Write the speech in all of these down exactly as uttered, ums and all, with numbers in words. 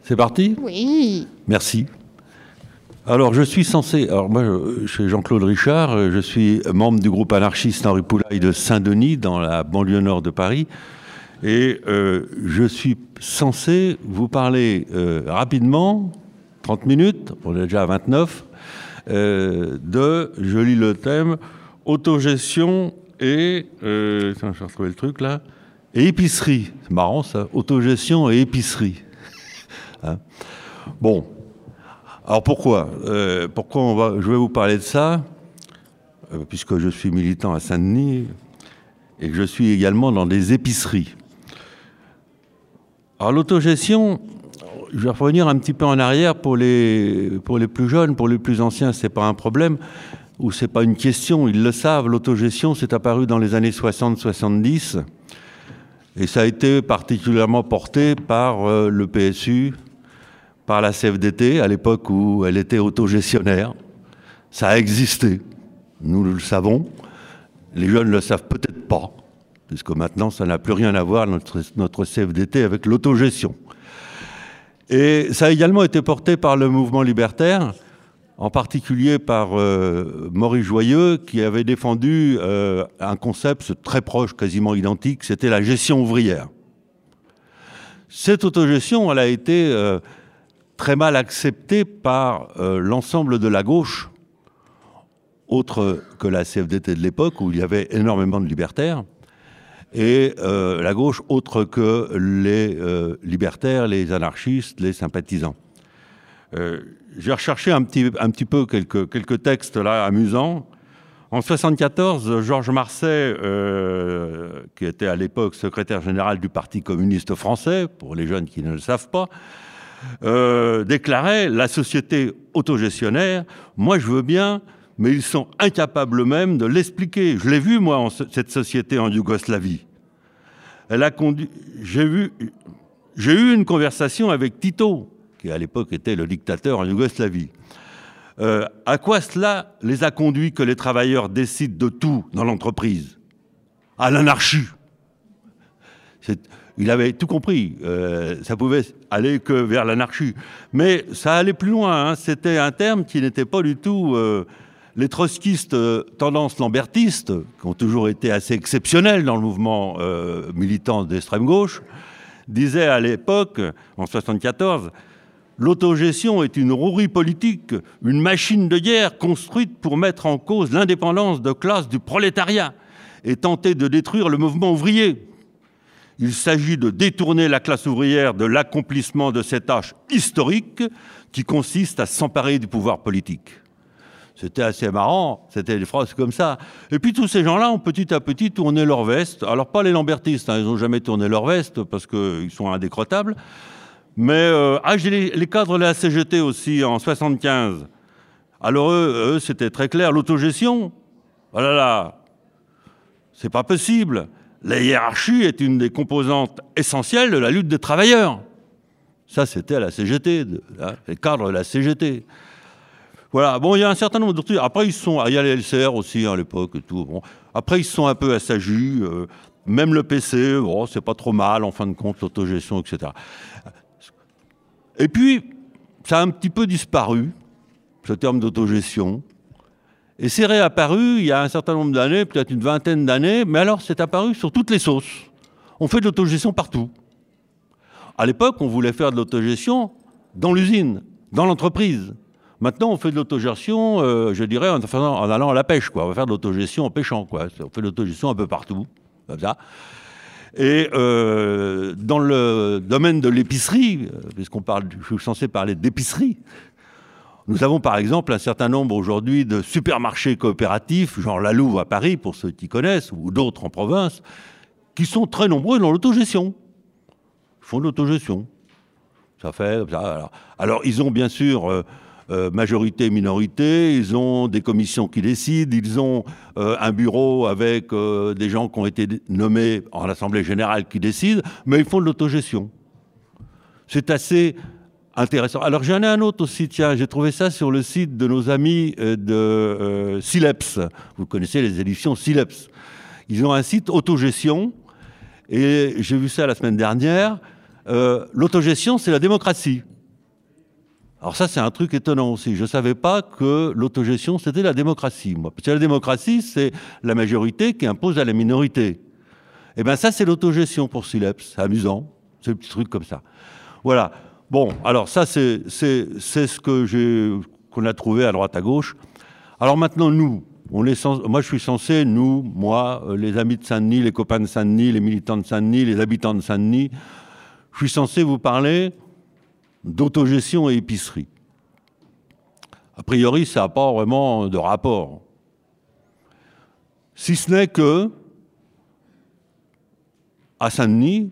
C'est parti ? Oui. Merci. Alors, je suis censé... Alors, moi, je suis Jean-Claude Richard, je suis membre du groupe anarchiste Henri Poulaille de Saint-Denis, dans la banlieue nord de Paris. Et euh, je suis censé vous parler euh, rapidement, trente minutes, on est déjà à vingt-neuf, euh, de, je lis le thème, autogestion et... Euh, attends, je vais retrouver le truc, là. Et épicerie. C'est marrant, ça. Autogestion et épicerie. Hein? Bon. Alors pourquoi euh, Pourquoi on va, je vais vous parler de ça, euh, puisque je suis militant à Saint-Denis et que je suis également dans des épiceries. Alors l'autogestion, je vais revenir un petit peu en arrière pour les, pour les plus jeunes, pour les plus anciens, c'est pas un problème, ou c'est pas une question, ils le savent, l'autogestion c'est apparu dans les années soixante soixante-dix, et ça a été particulièrement porté par euh, le P S U, par la C F D T, à l'époque où elle était autogestionnaire. Ça a existé, nous le savons. Les jeunes ne le savent peut-être pas, puisque maintenant, ça n'a plus rien à voir, notre, notre C F D T, avec l'autogestion. Et ça a également été porté par le mouvement libertaire, en particulier par euh, Maurice Joyeux, qui avait défendu euh, un concept très proche, quasiment identique, c'était la gestion ouvrière. Cette autogestion, elle a été... Euh, très mal accepté par euh, l'ensemble de la gauche, autre que la C F D T de l'époque, où il y avait énormément de libertaires, et euh, la gauche autre que les euh, libertaires, les anarchistes, les sympathisants. Euh, j'ai recherché un petit, un petit peu quelques, quelques textes là amusants. En soixante-quatorze, Georges Marchais, euh, qui était à l'époque secrétaire général du Parti communiste français, pour les jeunes qui ne le savent pas, Euh, déclarait la société autogestionnaire, moi je veux bien, mais ils sont incapables même de l'expliquer. Je l'ai vu, moi, en, cette société en Yougoslavie. Elle a conduit. J'ai vu, j'ai eu une conversation avec Tito, qui à l'époque était le dictateur en Yougoslavie. Euh, à quoi cela les a conduits que les travailleurs décident de tout dans l'entreprise? À l'anarchie. C'est... Il avait tout compris, euh, ça pouvait aller que vers l'anarchie. Mais ça allait plus loin, hein. C'était un terme qui n'était pas du tout... Euh, les trotskistes, euh, tendance lambertistes, qui ont toujours été assez exceptionnels dans le mouvement euh, militant d'extrême gauche, disaient à l'époque, en soixante-quatorze, l'autogestion est une rouerie politique, une machine de guerre construite pour mettre en cause l'indépendance de classe du prolétariat et tenter de détruire le mouvement ouvrier. Il s'agit de détourner la classe ouvrière de l'accomplissement de cette tâche historique qui consiste à s'emparer du pouvoir politique. C'était assez marrant, c'était des phrases comme ça. Et puis tous ces gens-là ont petit à petit tourné leur veste. Alors pas les lambertistes, hein, ils n'ont jamais tourné leur veste parce qu'ils sont indécrottables. Mais euh, ah, j'ai les, les cadres de la C G T aussi en soixante-quinze. Alors eux, eux c'était très clair, l'autogestion, oh là là, c'est pas possible. La hiérarchie est une des composantes essentielles de la lutte des travailleurs. Ça, c'était à la C G T, de, hein, les cadres de la C G T. Voilà, bon, il y a un certain nombre d'autres trucs. Après, ils sont... Il y a les L C R aussi, hein, à l'époque et tout. Bon. Après, ils sont un peu assagis. Euh, même le P C, bon, c'est pas trop mal, en fin de compte, l'autogestion, et cetera. Et puis, ça a un petit peu disparu, ce terme d'autogestion. Et c'est réapparu il y a un certain nombre d'années, peut-être une vingtaine d'années, mais alors c'est apparu sur toutes les sauces. On fait de l'autogestion partout. À l'époque, on voulait faire de l'autogestion dans l'usine, dans l'entreprise. Maintenant, on fait de l'autogestion, euh, je dirais, en, en allant à la pêche, quoi. On va faire de l'autogestion en pêchant, quoi. On fait de l'autogestion un peu partout, comme ça. Et euh, dans le domaine de l'épicerie, puisqu'on parle, je suis censé parler d'épicerie, nous avons par exemple un certain nombre aujourd'hui de supermarchés coopératifs, genre La Louve à Paris, pour ceux qui connaissent, ou d'autres en province, qui sont très nombreux dans l'autogestion. Ils font de l'autogestion. Ça fait... Ça, alors, alors, ils ont bien sûr euh, euh, majorité, minorité, ils ont des commissions qui décident, ils ont euh, un bureau avec euh, des gens qui ont été nommés en Assemblée générale qui décident, mais ils font de l'autogestion. C'est assez... intéressant. Alors j'en ai un autre aussi, tiens, j'ai trouvé ça sur le site de nos amis de euh, Sileps. Vous connaissez les éditions Sileps. Ils ont un site autogestion, et j'ai vu ça la semaine dernière. Euh, L'autogestion, c'est la démocratie. Alors ça, c'est un truc étonnant aussi. Je ne savais pas que l'autogestion, c'était la démocratie, moi. Parce que la démocratie, c'est la majorité qui impose à la minorité. Eh bien ça, c'est l'autogestion pour Sileps. C'est amusant. C'est un petit truc comme ça. Voilà. Bon, alors ça, c'est ce que j'ai, qu'on a trouvé à droite à gauche. Alors maintenant, nous, on est censé, moi je suis censé, nous, moi, les amis de Saint-Denis, les copains de Saint-Denis, les militants de Saint-Denis, les habitants de Saint-Denis, je suis censé vous parler d'autogestion et épicerie. A priori, ça n'a pas vraiment de rapport. Si ce n'est que, à Saint-Denis,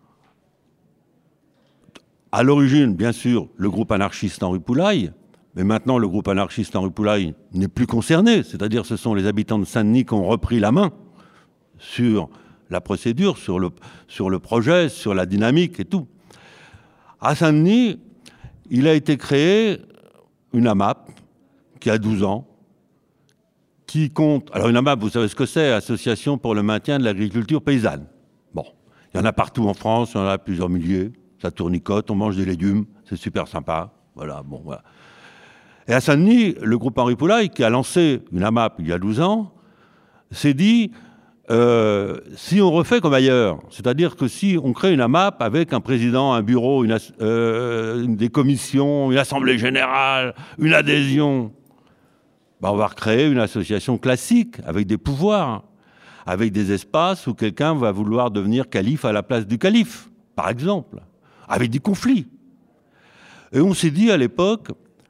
à l'origine, bien sûr, le groupe anarchiste Henri Poulaille, mais maintenant le groupe anarchiste Henri Poulaille n'est plus concerné, c'est-à-dire ce sont les habitants de Saint-Denis qui ont repris la main sur la procédure, sur le, sur le projet, sur la dynamique et tout. À Saint-Denis, il a été créé une AMAP qui a douze ans, qui compte... Alors une AMAP, vous savez ce que c'est, Association pour le maintien de l'agriculture paysanne. Bon, il y en a partout en France, il y en a plusieurs milliers, ça tournicote, on mange des légumes, c'est super sympa. Voilà, bon, voilà. Et à Saint-Denis, le groupe Henri Poulaille, qui a lancé une AMAP il y a douze ans, s'est dit, euh, si on refait comme ailleurs, c'est-à-dire que si on crée une AMAP avec un président, un bureau, une, euh, des commissions, une assemblée générale, une adhésion, ben on va recréer une association classique avec des pouvoirs, avec des espaces où quelqu'un va vouloir devenir calife à la place du calife, par exemple, avec des conflits. Et on s'est dit à l'époque,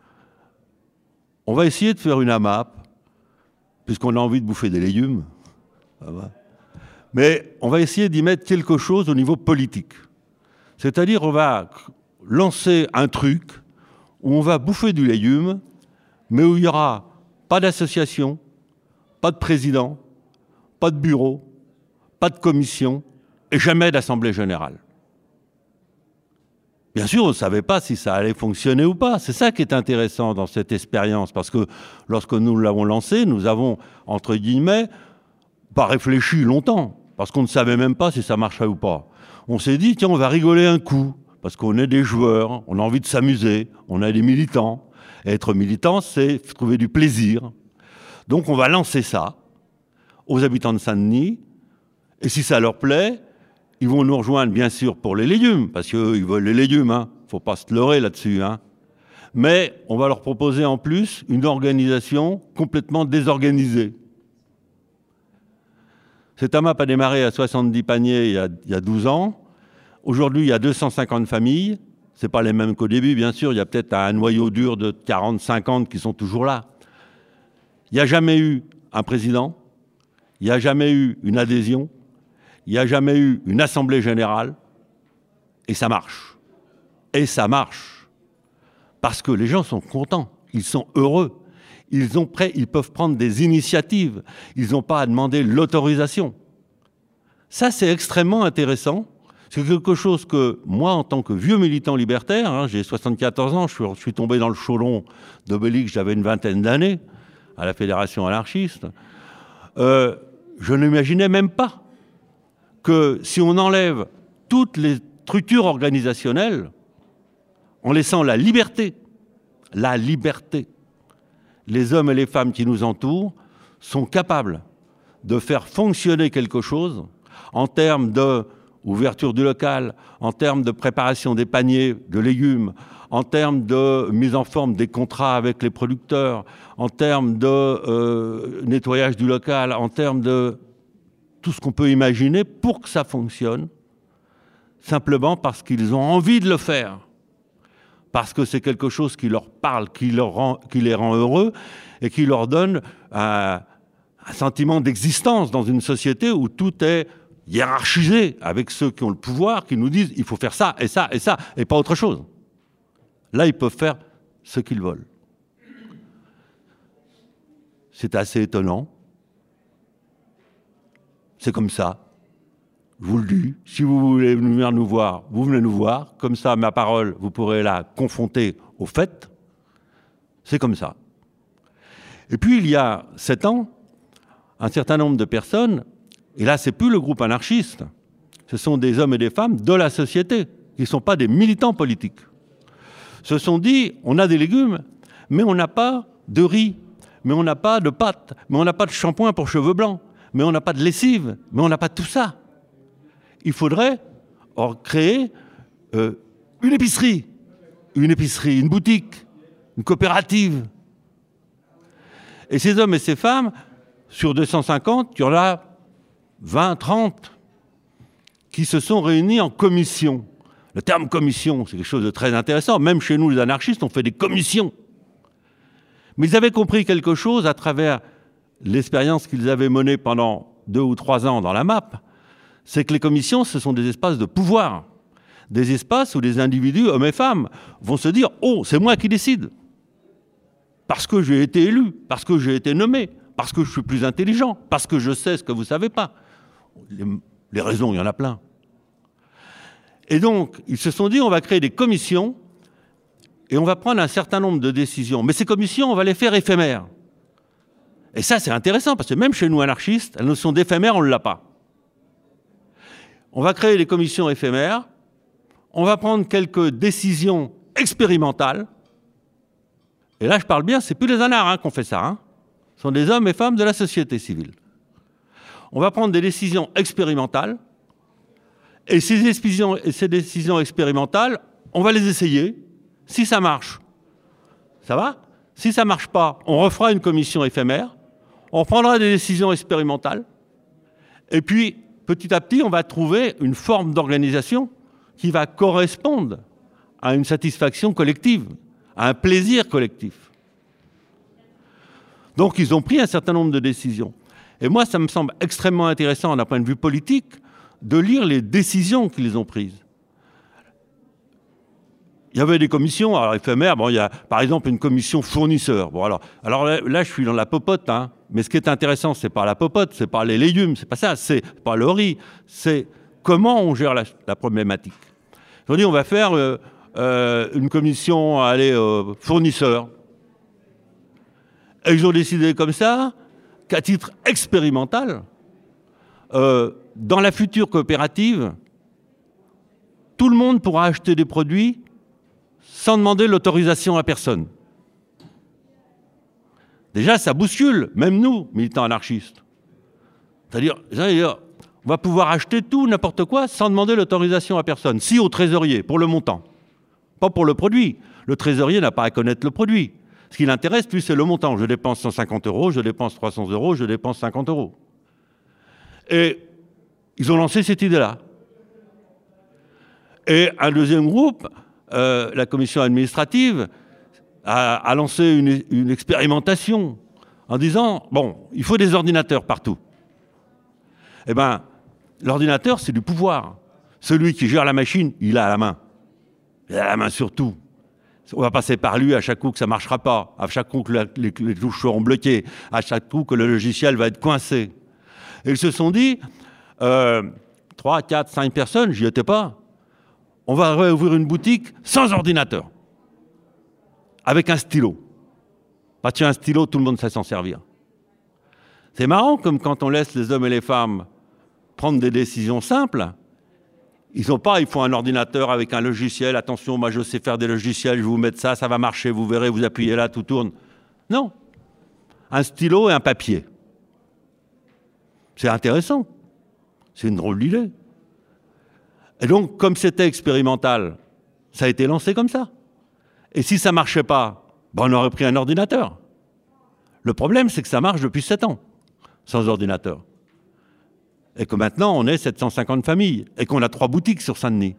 on va essayer de faire une AMAP, puisqu'on a envie de bouffer des légumes, mais on va essayer d'y mettre quelque chose au niveau politique. C'est-à-dire on va lancer un truc où on va bouffer du légume, mais où il n'y aura pas d'association, pas de président, pas de bureau, pas de commission et jamais d'assemblée générale. Bien sûr, on ne savait pas si ça allait fonctionner ou pas. C'est ça qui est intéressant dans cette expérience, parce que lorsque nous l'avons lancée, nous avons, entre guillemets, pas réfléchi longtemps, parce qu'on ne savait même pas si ça marchait ou pas. On s'est dit, tiens, on va rigoler un coup, parce qu'on est des joueurs, on a envie de s'amuser, on est des militants. Et être militant, c'est trouver du plaisir. Donc on va lancer ça aux habitants de Saint-Denis, et si ça leur plaît, ils vont nous rejoindre, bien sûr, pour les légumes, parce qu'eux, ils veulent les légumes, hein. Faut pas se leurrer là-dessus, hein. Mais on va leur proposer en plus une organisation complètement désorganisée. Cette AMAP a démarré à soixante-dix paniers il y a, il y a douze ans. Aujourd'hui, il y a deux cent cinquante familles. Ce n'est pas les mêmes qu'au début, bien sûr. Il y a peut-être un noyau dur de quarante, cinquante qui sont toujours là. Il n'y a jamais eu un président. Il n'y a jamais eu une adhésion. Il n'y a jamais eu une assemblée générale, et ça marche. Et ça marche. Parce que les gens sont contents, ils sont heureux, ils, ont prêt, ils peuvent prendre des initiatives, ils n'ont pas à demander l'autorisation. Ça, c'est extrêmement intéressant. C'est quelque chose que moi, en tant que vieux militant libertaire, hein, j'ai soixante-quatorze ans, je suis, je suis tombé dans le chaudron d'Obélix, j'avais une vingtaine d'années, à la Fédération anarchiste, euh, je n'imaginais même pas que si on enlève toutes les structures organisationnelles, en laissant la liberté, la liberté, les hommes et les femmes qui nous entourent sont capables de faire fonctionner quelque chose en termes d'ouverture du local, en termes de préparation des paniers de légumes, en termes de mise en forme des contrats avec les producteurs, en termes de euh, nettoyage du local, en termes de tout ce qu'on peut imaginer pour que ça fonctionne, simplement parce qu'ils ont envie de le faire, parce que c'est quelque chose qui leur parle, qui, leur rend, qui les rend heureux et qui leur donne un, un sentiment d'existence dans une société où tout est hiérarchisé avec ceux qui ont le pouvoir, qui nous disent il faut faire ça et ça et ça et pas autre chose. Là, ils peuvent faire ce qu'ils veulent. C'est assez étonnant. C'est comme ça, je vous le dis. Si vous voulez venir nous voir, vous venez nous voir. Comme ça, ma parole, vous pourrez la confronter aux faits. C'est comme ça. Et puis, il y a sept ans, un certain nombre de personnes, et là, c'est plus le groupe anarchiste, ce sont des hommes et des femmes de la société, qui ne sont pas des militants politiques, se sont dit, on a des légumes, mais on n'a pas de riz, mais on n'a pas de pâtes, mais on n'a pas de shampoing pour cheveux blancs, mais on n'a pas de lessive, mais on n'a pas tout ça. Il faudrait créer euh, une épicerie, une épicerie, une boutique, une coopérative. Et ces hommes et ces femmes, sur deux cent cinquante, il y en a vingt, trente qui se sont réunis en commission. Le terme commission, c'est quelque chose de très intéressant. Même chez nous, les anarchistes, on fait des commissions. Mais ils avaient compris quelque chose à travers l'expérience qu'ils avaient menée pendant deux ou trois ans dans la M A P, c'est que les commissions, ce sont des espaces de pouvoir, des espaces où les individus, hommes et femmes, vont se dire « Oh, c'est moi qui décide !» Parce que j'ai été élu, parce que j'ai été nommé, parce que je suis plus intelligent, parce que je sais ce que vous ne savez pas. Les, les raisons, il y en a plein. Et donc, ils se sont dit, on va créer des commissions et on va prendre un certain nombre de décisions. Mais ces commissions, on va les faire éphémères. Et ça, c'est intéressant, parce que même chez nous, anarchistes, la notion d'éphémère, on ne l'a pas. On va créer des commissions éphémères, on va prendre quelques décisions expérimentales. Et là, je parle bien, c'est plus les anards hein, qui ont fait ça. Hein. Ce sont des hommes et femmes de la société civile. On va prendre des décisions expérimentales. Et ces décisions, et ces décisions expérimentales, on va les essayer. Si ça marche, ça va. Si ça ne marche pas, on refera une commission éphémère. On prendra des décisions expérimentales. Et puis, petit à petit, on va trouver une forme d'organisation qui va correspondre à une satisfaction collective, à un plaisir collectif. Donc, ils ont pris un certain nombre de décisions. Et moi, ça me semble extrêmement intéressant d'un point de vue politique de lire les décisions qu'ils ont prises. Il y avait des commissions, alors éphémères, bon, il y a par exemple une commission fournisseur. Bon, alors, alors là, là, je suis dans la popote, hein, mais ce qui est intéressant, c'est pas la popote, c'est pas les légumes, c'est pas ça, c'est pas le riz, c'est comment on gère la, la problématique. Ils ont dit, on va faire euh, euh, une commission, allez, euh, fournisseur. Et ils ont décidé comme ça qu'à titre expérimental, euh, dans la future coopérative, tout le monde pourra acheter des produits sans demander l'autorisation à personne. Déjà, ça bouscule, même nous, militants anarchistes. C'est-à-dire, on va pouvoir acheter tout, n'importe quoi, sans demander l'autorisation à personne. Si au trésorier, pour le montant, pas pour le produit. Le trésorier n'a pas à connaître le produit. Ce qui l'intéresse, lui, c'est le montant. Je dépense cent cinquante euros, je dépense trois cents euros, je dépense cinquante euros. Et ils ont lancé cette idée-là. Et un deuxième groupe, euh, la commission administrative, a, a lancé une, une expérimentation en disant, bon, il faut des ordinateurs partout. Eh bien, l'ordinateur, c'est du pouvoir. Celui qui gère la machine, il a la main. Il a la main sur tout. On va passer par lui à chaque coup que ça ne marchera pas, à chaque coup que la, les, les touches seront bloquées, à chaque coup que le logiciel va être coincé. Et ils se sont dit, euh, trois, quatre, cinq personnes, j'y étais pas, on va réouvrir une boutique sans ordinateur, avec un stylo. Parce qu'il y a un stylo, tout le monde sait s'en servir. C'est marrant, comme quand on laisse les hommes et les femmes prendre des décisions simples, ils n'ont pas, il faut un ordinateur avec un logiciel, attention, moi je sais faire des logiciels, je vais vous mettre ça, ça va marcher, vous verrez, vous appuyez là, tout tourne. Non. Un stylo et un papier. C'est intéressant. C'est une drôle d'idée. Et donc, comme c'était expérimental, ça a été lancé comme ça. Et si ça ne marchait pas, ben on aurait pris un ordinateur. Le problème, c'est que ça marche depuis sept ans, sans ordinateur. Et que maintenant, on est sept cent cinquante familles, et qu'on a trois boutiques sur Saint-Denis.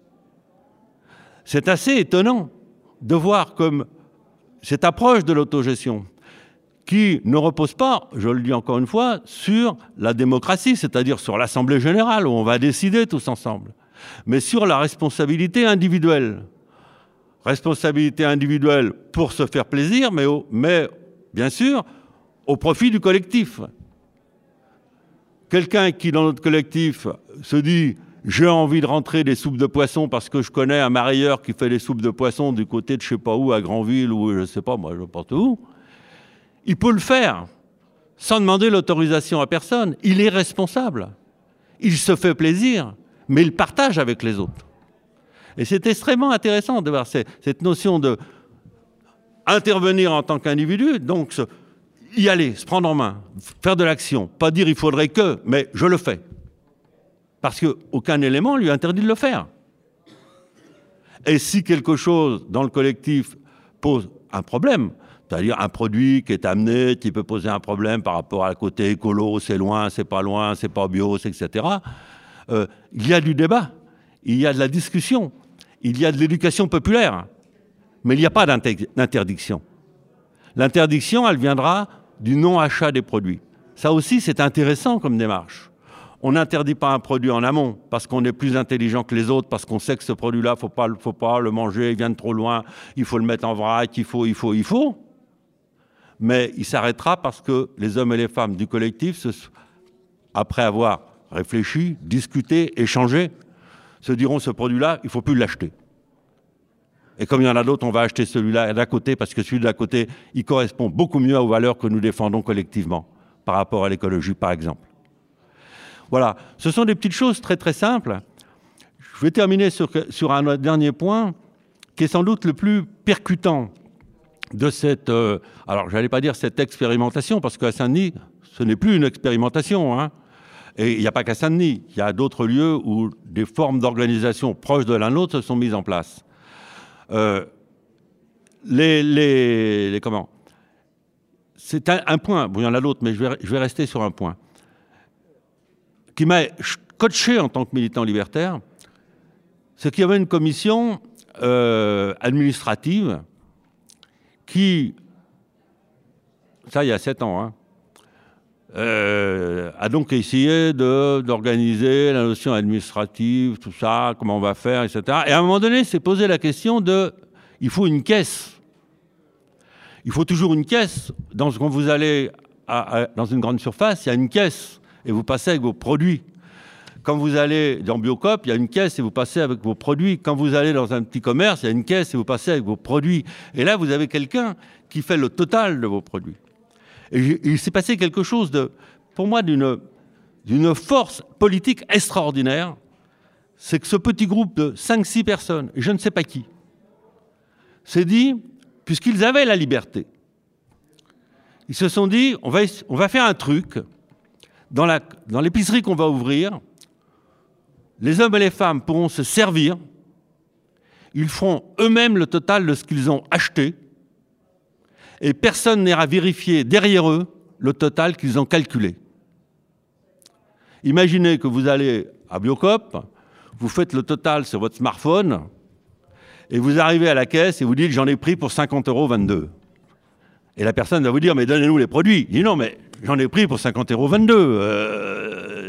C'est assez étonnant de voir comme cette approche de l'autogestion, qui ne repose pas, je le dis encore une fois, sur la démocratie, c'est-à-dire sur l'Assemblée générale, où on va décider tous ensemble, mais sur la responsabilité individuelle. Responsabilité individuelle pour se faire plaisir, mais, au, mais bien sûr, au profit du collectif. Quelqu'un qui, dans notre collectif, se dit « j'ai envie de rentrer des soupes de poisson parce que je connais un marailleur qui fait des soupes de poisson du côté de je ne sais pas où, à Granville, ou je ne sais pas, moi, je n'importe où », il peut le faire sans demander l'autorisation à personne. Il est responsable. Il se fait plaisir, mais il partage avec les autres. Et c'est extrêmement intéressant de voir cette notion de intervenir en tant qu'individu, donc se, y aller, se prendre en main, faire de l'action, pas dire il faudrait que, mais je le fais. Parce qu'aucun élément lui interdit de le faire. Et si quelque chose dans le collectif pose un problème, c'est-à-dire un produit qui est amené, qui peut poser un problème par rapport à côté écolo, c'est loin, c'est pas loin, c'est pas bio, et cetera, euh, il y a du débat, il y a de la discussion, il y a de l'éducation populaire, mais il n'y a pas d'interdiction. L'interdiction, elle viendra du non-achat des produits. Ça aussi, c'est intéressant comme démarche. On n'interdit pas un produit en amont parce qu'on est plus intelligent que les autres, parce qu'on sait que ce produit-là, il ne faut pas, faut pas le manger, il vient de trop loin, il faut le mettre en vrac, il faut, il faut, il faut. Mais il s'arrêtera parce que les hommes et les femmes du collectif, se, après avoir réfléchi, discuté, échangé, se diront ce produit-là, il ne faut plus l'acheter. Et comme il y en a d'autres, on va acheter celui-là d'à côté parce que celui de l'à côté, il correspond beaucoup mieux aux valeurs que nous défendons collectivement par rapport à l'écologie, par exemple. Voilà, ce sont des petites choses très très simples. Je vais terminer sur, sur un dernier point qui est sans doute le plus percutant de cette, euh, alors je n'allais pas dire cette expérimentation, parce qu'à Saint-Denis, ce n'est plus une expérimentation, hein. Et il n'y a pas qu'à Saint-Denis, il y a d'autres lieux où des formes d'organisation proches de l'un l'autre se sont mises en place. Euh, les, les, les comment c'est un, un point, bon il y en a d'autres, mais je vais, je vais rester sur un point qui m'a scotché en tant que militant libertaire, c'est qu'il y avait une commission euh, administrative qui, ça il y a sept ans, hein, euh, a donc essayé d'organiser la notion administrative, tout ça, comment on va faire, et cetera. Et à un moment donné, s'est posé la question de, il faut une caisse. Il faut toujours une caisse. Dans, quand vous allez à, à, dans une grande surface, il y a une caisse et vous passez avec vos produits. Quand vous allez dans Biocoop, il y a une caisse et vous passez avec vos produits. Quand vous allez dans un petit commerce, il y a une caisse et vous passez avec vos produits. Et là, vous avez quelqu'un qui fait le total de vos produits. Et il s'est passé quelque chose, de, pour moi, d'une d'une force politique extraordinaire. C'est que ce petit groupe de cinq six personnes, et je ne sais pas qui, s'est dit, puisqu'ils avaient la liberté, ils se sont dit, on va, on va faire un truc, dans la, dans l'épicerie qu'on va ouvrir, les hommes et les femmes pourront se servir, ils feront eux-mêmes le total de ce qu'ils ont acheté, et personne n'ira vérifier derrière eux le total qu'ils ont calculé. Imaginez que vous allez à Biocoop, vous faites le total sur votre smartphone, et vous arrivez à la caisse et vous dites « j'en ai pris pour cinquante euros vingt-deux ». Et la personne va vous dire « mais donnez-nous les produits ». Il dit « non, mais j'en ai pris pour cinquante euros vingt-deux euh, ».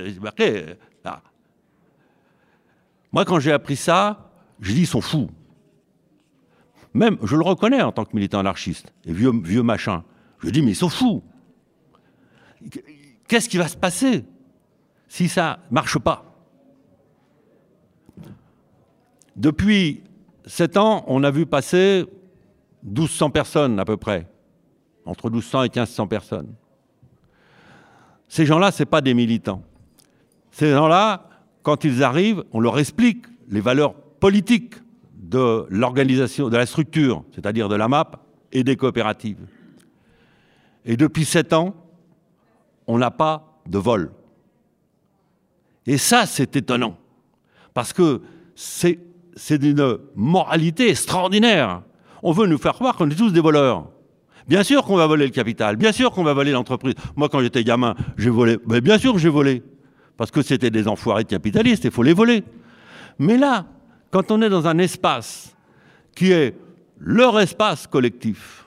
C'est marqué. Là. Moi, quand j'ai appris ça, je dis « ils sont fous ». Même, je le reconnais en tant que militant anarchiste, et vieux, vieux machin. Je dis, mais ils sont fous. Qu'est-ce qui va se passer si ça ne marche pas? Depuis sept ans, on a vu passer douze cents personnes à peu près, entre douze cents et quinze cents personnes. Ces gens-là, ce n'est pas des militants. Ces gens-là, quand ils arrivent, on leur explique les valeurs politiques de l'organisation, de la structure, c'est-à-dire de la M A P et des coopératives. Et depuis sept ans, on n'a pas de vol. Et ça, c'est étonnant, parce que c'est d'une moralité extraordinaire. On veut nous faire croire qu'on est tous des voleurs. Bien sûr qu'on va voler le capital, bien sûr qu'on va voler l'entreprise. Moi, quand j'étais gamin, j'ai volé. Mais bien sûr que j'ai volé, parce que c'était des enfoirés de capitalistes, il faut les voler. Mais là, quand on est dans un espace qui est leur espace collectif,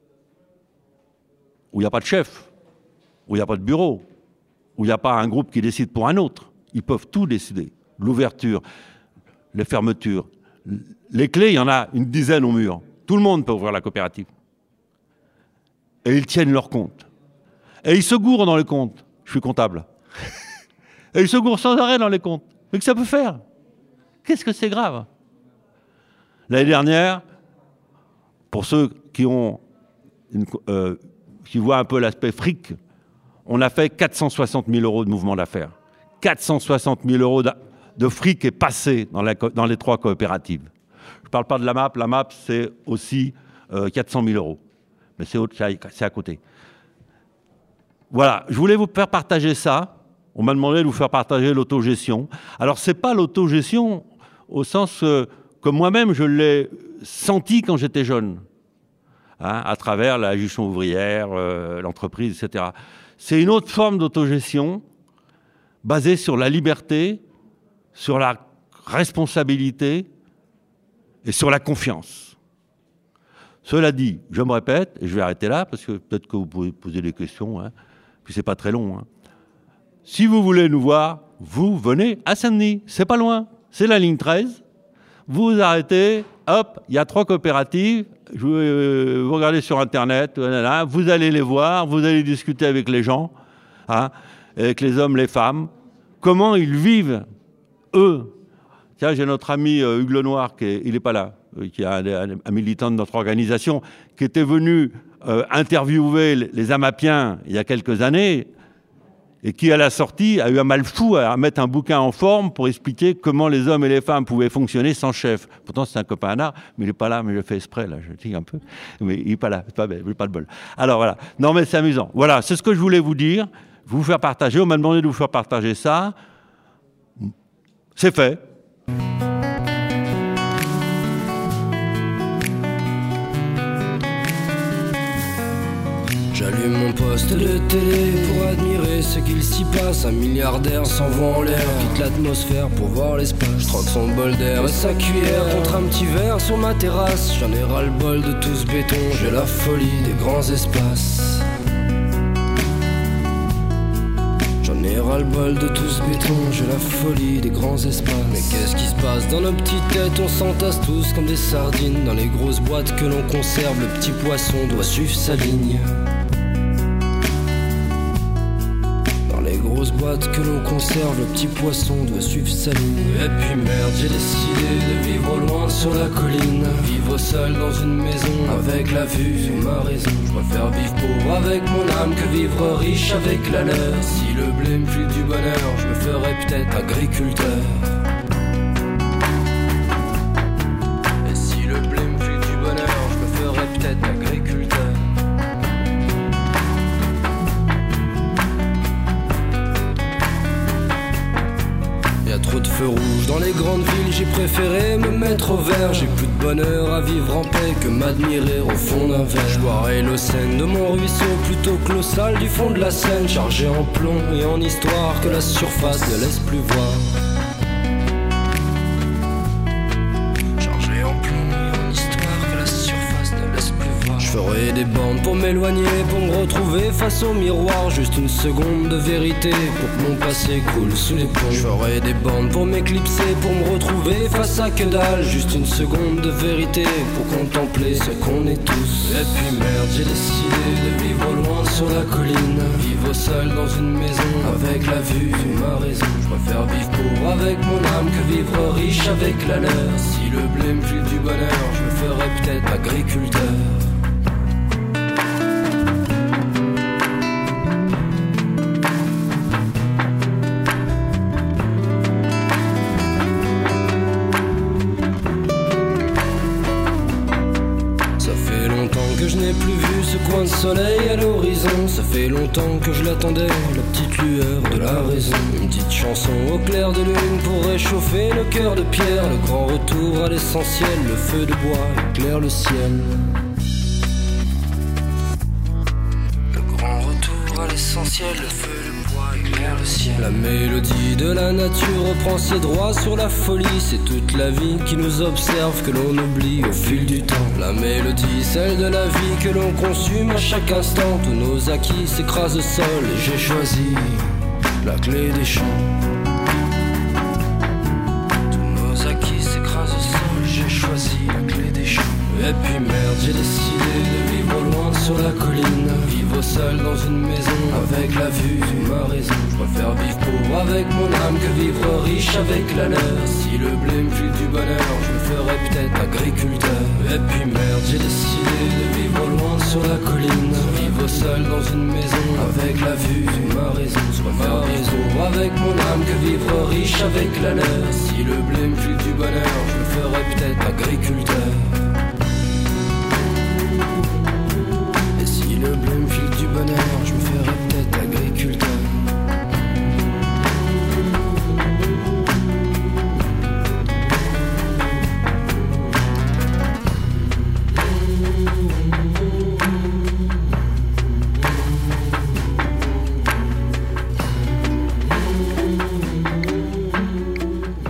où il n'y a pas de chef, où il n'y a pas de bureau, où il n'y a pas un groupe qui décide pour un autre, ils peuvent tout décider. L'ouverture, les fermetures, les clés, il y en a une dizaine au mur. Tout le monde peut ouvrir la coopérative. Et ils tiennent leur compte. Et ils se gourrent dans les comptes. Je suis comptable. Et ils se gourrent sans arrêt dans les comptes. Mais que ça peut faire? Qu'est-ce que c'est grave? L'année dernière, pour ceux qui, ont une, euh, qui voient un peu l'aspect fric, on a fait quatre cent soixante mille euros de mouvement d'affaires. quatre cent soixante mille euros de fric est passé dans, la, dans les trois coopératives. parle pas de la M A P. La M A P, c'est aussi euh, quatre cent mille euros. Mais c'est, autre, c'est à côté. Voilà, je voulais vous faire partager ça. On m'a demandé de vous faire partager l'autogestion. Alors, ce n'est pas l'autogestion au sens euh, que moi-même, je l'ai senti quand j'étais jeune, hein, à travers la gestion ouvrière, euh, l'entreprise, et cetera. C'est une autre forme d'autogestion basée sur la liberté, sur la responsabilité et sur la confiance. Cela dit, je me répète, et je vais arrêter là, parce que peut-être que vous pouvez poser des questions, hein, puis c'est pas très long. Hein. Si vous voulez nous voir, vous venez à Saint-Denis, c'est pas loin, c'est la ligne treize. Vous vous arrêtez, hop, il y a trois coopératives, je, euh, vous regardez sur Internet, là, vous allez les voir, vous allez discuter avec les gens, hein, avec les hommes, les femmes, comment ils vivent, eux. Tiens, j'ai notre ami euh, Hugues Lenoir, qui est, il n'est pas là, euh, qui est un, un, un militant de notre organisation, qui était venu euh, interviewer les Amapiens il y a quelques années, et qui, à la sortie, a eu un mal fou à mettre un bouquin en forme pour expliquer comment les hommes et les femmes pouvaient fonctionner sans chef. Pourtant, c'est un copain à Nard, mais il n'est pas là, mais je fais exprès, là, je dis un peu. Mais il n'est pas là, c'est pas, pas de bol. Alors, voilà. Non, mais c'est amusant. Voilà, c'est ce que je voulais vous dire, vous faire partager. On m'a demandé de vous faire partager ça. C'est fait. J'allume mon poste de télé pour admirer ce qu'il s'y passe. Un milliardaire s'envoie en l'air, quitte l'atmosphère pour voir l'espace. Je troque son bol d'air et sa cuillère contre un petit verre sur ma terrasse. J'en ai ras le bol de tout ce béton, j'ai la folie des grands espaces. J'en ai ras le bol de tout ce béton, j'ai la folie des grands espaces. Mais qu'est-ce qui se passe dans nos petites têtes? On s'entasse tous comme des sardines dans les grosses boîtes que l'on conserve. Le petit poisson doit suivre sa ligne. Grosse boîte que l'on conserve, le petit poisson doit suivre sa ligne. Et puis merde, j'ai décidé de vivre loin sur la colline, vivre seul dans une maison avec la vue sur ma raison. Je préfère vivre pauvre avec mon âme que vivre riche avec la leur. Si le blé me file du bonheur, je me ferais peut-être agriculteur. Et si le blé me file du bonheur, je me ferais peut-être agriculteur. Trop de feux rouges dans les grandes villes, j'ai préféré me mettre au vert. J'ai plus de bonheur à vivre en paix que m'admirer au fond d'un verre. Je boirai l'eau saine de mon ruisseau plutôt que l'eau sale du fond de la Seine, chargée en plomb et en histoire que la surface ne laisse plus voir. Chargée en plomb et en histoire que la surface ne laisse plus voir. Je ferai des bandes pour m'éloigner, pour me retrouver face au miroir. Juste une seconde de vérité pour que mon passé coule sous les ponts. Je ferai des bandes pour m'éclipser, pour me retrouver face à que dalle. Juste une seconde de vérité pour contempler ce qu'on est tous. Et puis merde, j'ai décidé de vivre loin sur la colline, vivre seul dans une maison avec la vue sur ma raison. Je préfère vivre pauvre avec mon âme que vivre riche avec la leur. Si le blé me file du bonheur, je me ferais peut-être agriculteur. De soleil à l'horizon, ça fait longtemps que je l'attendais, la petite lueur de la raison. Une petite chanson au clair de lune pour réchauffer le cœur de pierre. Le grand retour à l'essentiel, le feu de bois éclaire le ciel. Le grand retour à l'essentiel, le feu de bois éclaire le ciel. La mélodie de la nature reprend ses droits sur la folie. C'est toute la vie qui nous observe, que l'on oublie au fil du temps. La mélodie, celle de la vie que l'on consume à chaque instant. Tous nos acquis s'écrasent au sol et j'ai choisi la clé des champs. Tous nos acquis s'écrasent au sol et j'ai choisi la clé des champs. Et puis merde, j'ai décidé de vivre loin sur la colline, vivre seul dans une maison avec la vue sur ma raison. Je préfère vivre pauvre avec mon âme que vivre riche avec la leur. Si le blé me file du bonheur, je me ferais peut-être agriculteur. Et puis merde, j'ai décidé de vivre loin sur la colline, vivre seul dans une maison avec la vue sur ma raison. Je préfère vivre pauvre avec mon âme que vivre riche avec la leur. Si le blé me file du bonheur, je me ferais peut-être agriculteur.